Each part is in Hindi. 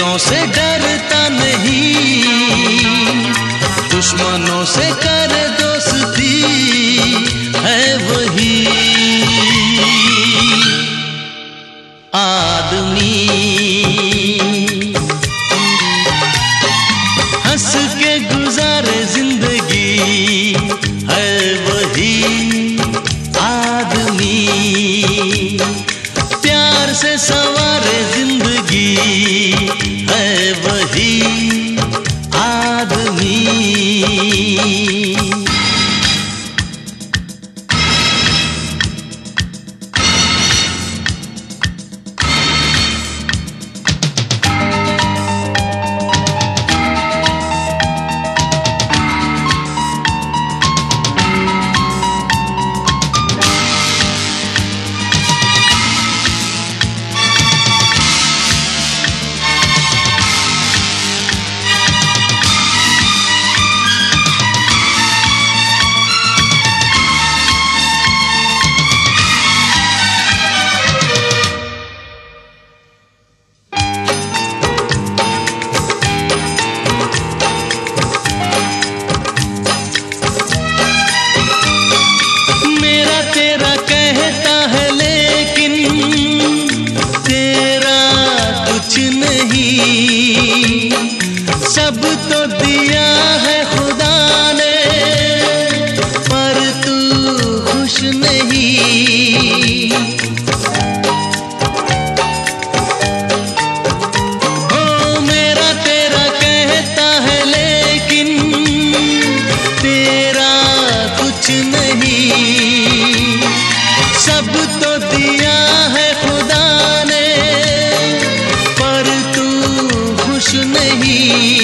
अमीरों से डरता नहीं, दुश्मनों से कर दोस्ती, है वही आदमी। हंस के गुजारे जिंदगी, है वही आदमी। प्यार से संवारे जिंदगी, है वही आदमी। सब तो दिया है खुदा ने, पर तू खुश नहीं। हो मेरा तेरा कहता है लेकिन तेरा कुछ नहीं। सब तो दिया है खुदा ने, पर तू खुश नहीं।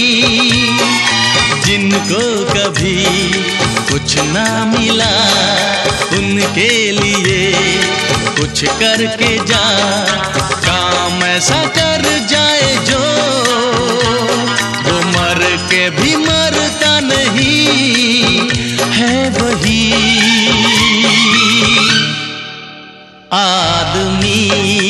जिनको कभी कुछ ना मिला, उनके लिए कुछ करके जा। काम ऐसा कर जाए जो वो मर के भी मरता नहीं, है वही आदमी।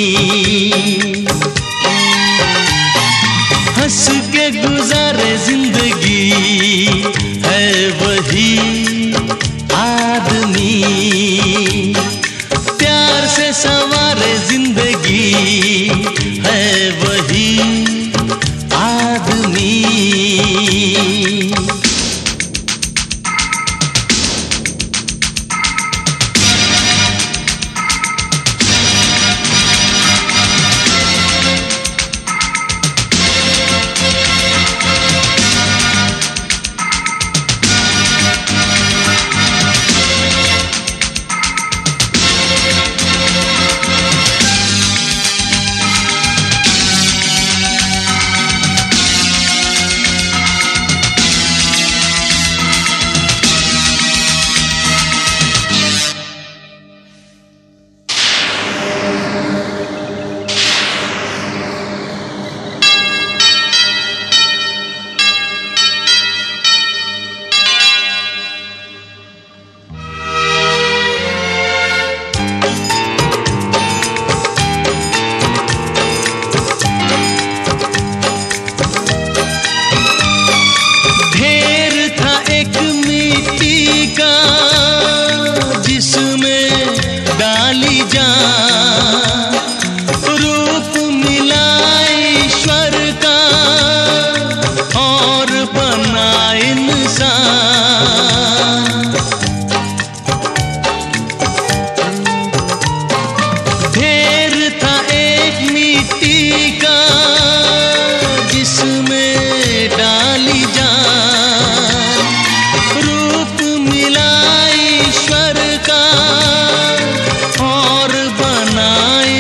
हंस के गुजारे जिंदगी, है वही आदमी। प्यार से संवारे जिंदगी, है वही आदमी। रूप मिला ईश्वर का और बना इंसान। ढेर था एक मिट्टी का जिसमें डाली जान। रूप मिला ईश्वर का और बना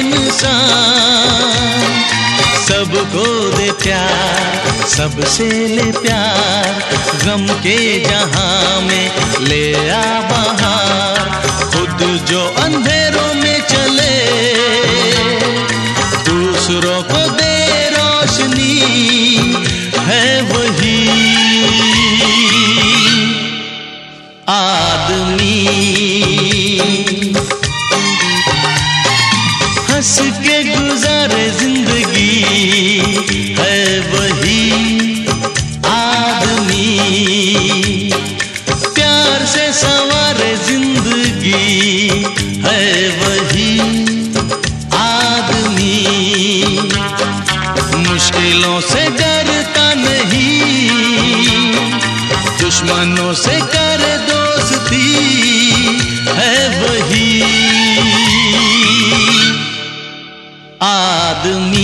इंसान। सबको दे प्यार, सबसे ले प्यार, गम के जहां में ले आ बहार। खुद जो अंधेरों में चले, दूसरों को दे रोशनी, है वही आदमी। हंस के गुजारे जिंदगी, है दुश्मनों से कर दोस्ती है वही आदमी।